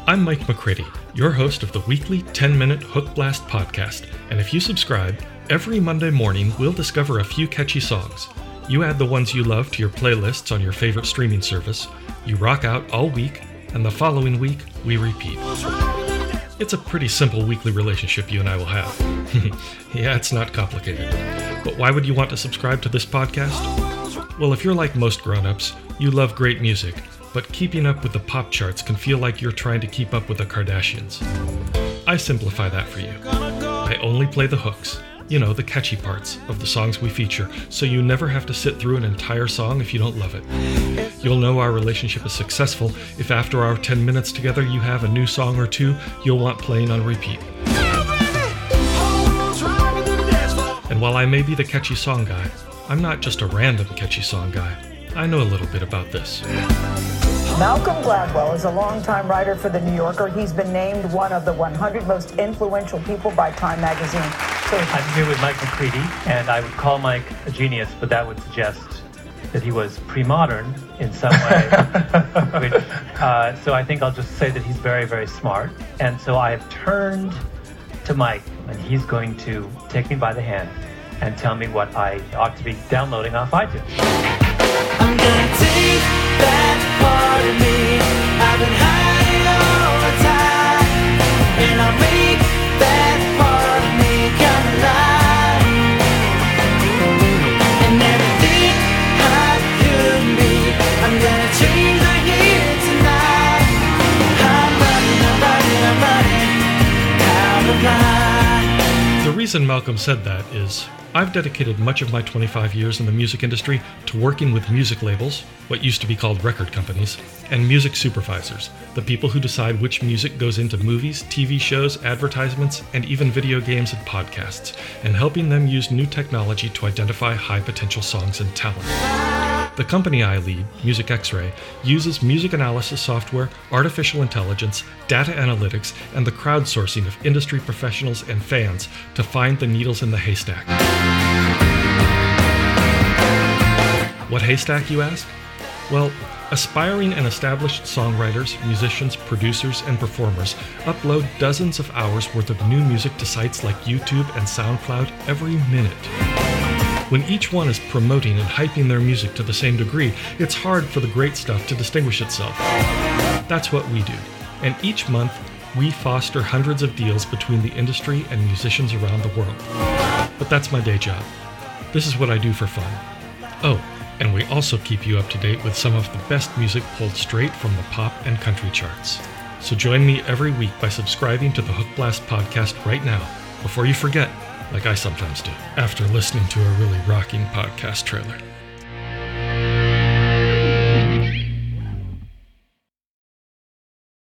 I'm Mike McCready, your host of the weekly 10-minute Hook Blast podcast, and if you subscribe, every Monday morning we'll discover a few catchy songs. You add the ones you love to your playlists on your favorite streaming service, you rock out all week, and the following week we repeat. It's a pretty simple weekly relationship you and I will have. Yeah, it's not complicated. But why would you want to subscribe to this podcast? Well, if you're like most grown-ups, you love great music, but keeping up with the pop charts can feel like you're trying to keep up with the Kardashians. I simplify that for you. I only play the hooks, the catchy parts of the songs we feature, so you never have to sit through an entire song if you don't love it. You'll know our relationship is successful if after our 10 minutes together you have a new song or two you'll want playing on repeat. And while I may be the catchy song guy, I'm not just a random catchy song guy. I know a little bit about this. Malcolm Gladwell is a longtime writer for The New Yorker. He's been named one of the 100 most influential people by Time magazine. I'm here with Mike McCready, and I would call Mike a genius, but that would suggest that he was pre-modern in some way. So I think I'll just say that he's very, very smart. And so I have turned to Mike, and he's going to take me by the hand and tell me what I ought to be downloading off iTunes. I'm gonna take that part of me I've been hiding all the time, and I'll make that part of me come alive. And everything I could be, I'm gonna change right here tonight. I'm running out of line. The reason Malcolm said that is, I've dedicated much of my 25 years in the music industry to working with music labels, what used to be called record companies, and music supervisors, the people who decide which music goes into movies, TV shows, advertisements, and even video games and podcasts, and helping them use new technology to identify high potential songs and talent. The company I lead, Music X-Ray, uses music analysis software, artificial intelligence, data analytics, and the crowdsourcing of industry professionals and fans to find the needles in the haystack. What haystack, you ask? Well, aspiring and established songwriters, musicians, producers, and performers upload dozens of hours worth of new music to sites like YouTube and SoundCloud every minute. When each one is promoting and hyping their music to the same degree, it's hard for the great stuff to distinguish itself. That's what we do. And each month, we foster hundreds of deals between the industry and musicians around the world. But that's my day job. This is what I do for fun. Oh, and we also keep you up to date with some of the best music pulled straight from the pop and country charts. So join me every week by subscribing to the Hook Blast podcast right now, before you forget, like I sometimes do, after listening to a really rocking podcast trailer.